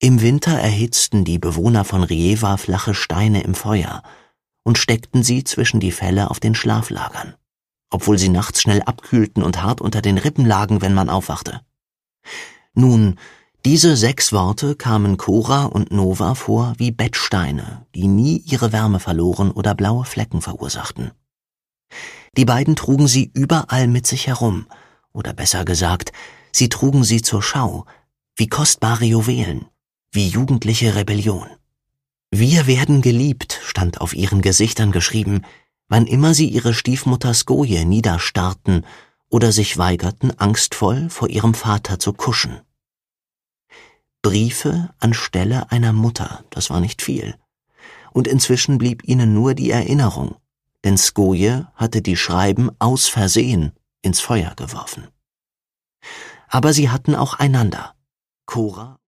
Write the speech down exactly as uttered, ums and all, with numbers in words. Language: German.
Im Winter erhitzten die Bewohner von Riewa flache Steine im Feuer und steckten sie zwischen die Felle auf den Schlaflagern, obwohl sie nachts schnell abkühlten und hart unter den Rippen lagen, wenn man aufwachte. Nun, diese sechs Worte kamen Cora und Nova vor wie Bettsteine, die nie ihre Wärme verloren oder blaue Flecken verursachten. Die beiden trugen sie überall mit sich herum, oder besser gesagt, sie trugen sie zur Schau, wie kostbare Juwelen, wie jugendliche Rebellion. »Wir werden geliebt«, stand auf ihren Gesichtern geschrieben, wann immer sie ihre Stiefmutter Skoje niederstarrten oder sich weigerten, angstvoll vor ihrem Vater zu kuschen. Briefe anstelle einer Mutter, das war nicht viel. Und inzwischen blieb ihnen nur die Erinnerung, denn Skoje hatte die Schreiben aus Versehen ins Feuer geworfen. Aber sie hatten auch einander. Cora